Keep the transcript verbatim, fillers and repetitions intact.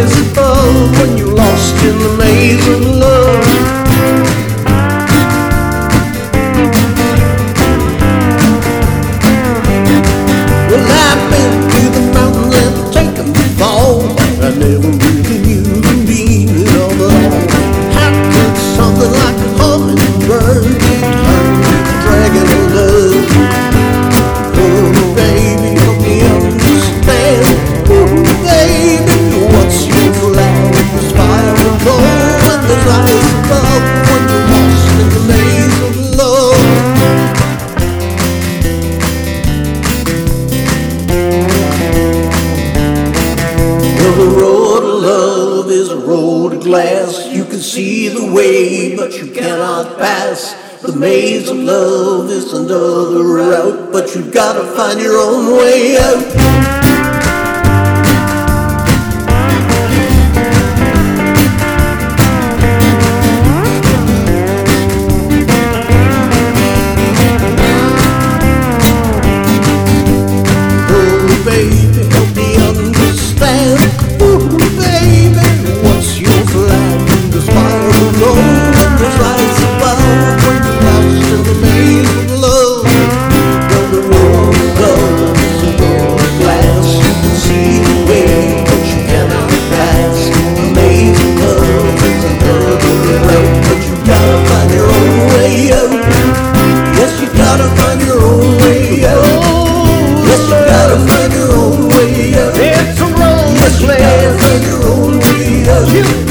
rise above when you're lost in the maze of love. Well, I've been to the mountains and taken the fall, but I never really knew the meaning of it all. How could something like a hummingbird turn into a dragon of love? Oh, baby, help me understand. Oh, baby, what's your flag? There's fire and gold and there's ice above when you're lost in the maze of love. The road of love is a road of glass. You can see the way, but you cannot pass. The maze of love is another route, but you gotta find your own way out. Oh, baby, help me understand. Ooh, baby, what's your plan? There's fire and gold and there's ice above when you're lost in the maze of love. Well, the road of love is a road of glass. You can see the way, but you cannot pass. The maze of love is another route, but you gotta find your own way out. Yes, you gotta find your own way out. Yes, you gotta find your own way out. It's a road Yes, you of gotta glass. find your own way out. You